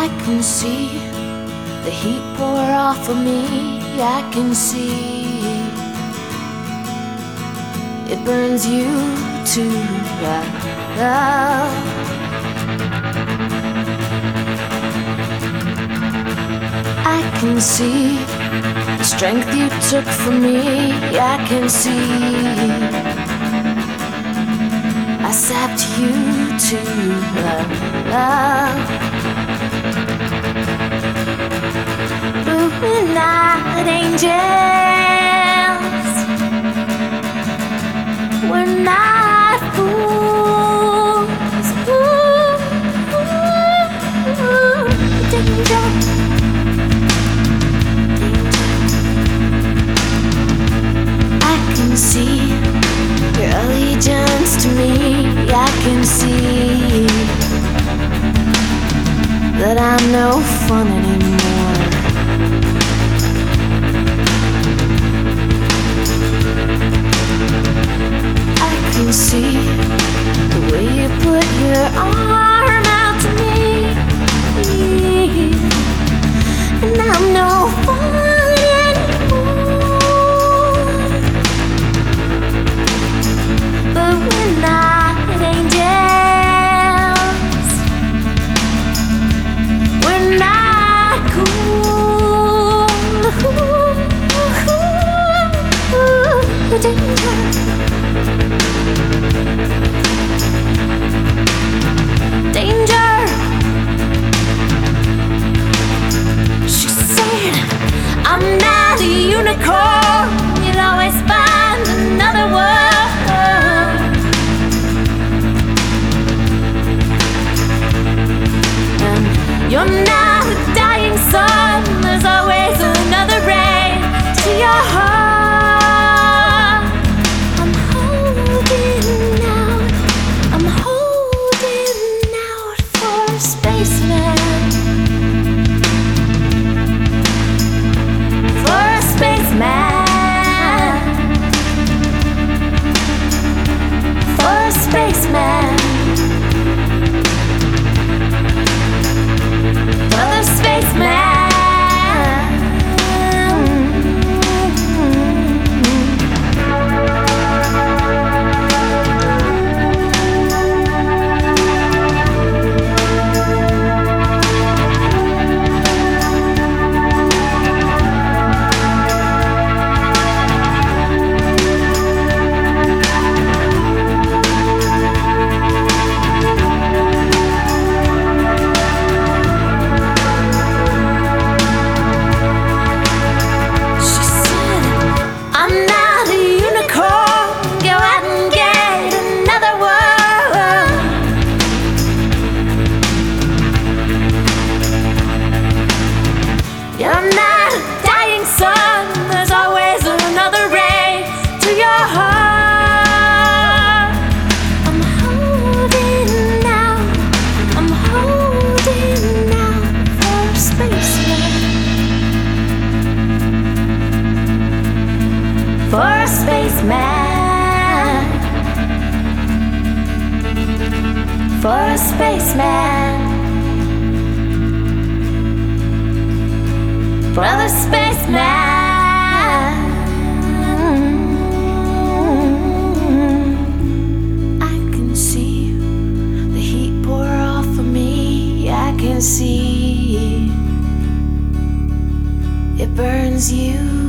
I can see the heat pour off of me. I can see it burns you to love. I can see the strength you took from me. I can see I sapped you to love. But we're not angels, we're not fools. Danger. I can see your allegiance to me. I can see that I'm no fun anymore. I can see the way you put your arm out to me, and I'm no fun anymore. But we're not angels, we're not cool. Danger. Danger. She said, I'm not a unicorn, you'll always find another world. And you're not a dying sun, there's always another ray to your heart. I'm holding out for a spaceman. For a spaceman. For a spaceman. For the spaceman. You're not a dying sun, there's always another ray to your heart. I'm holding out for a spaceman. For a spaceman. For a spaceman. Brother spaceman. I can see the heat pour off of me. I can see it burns you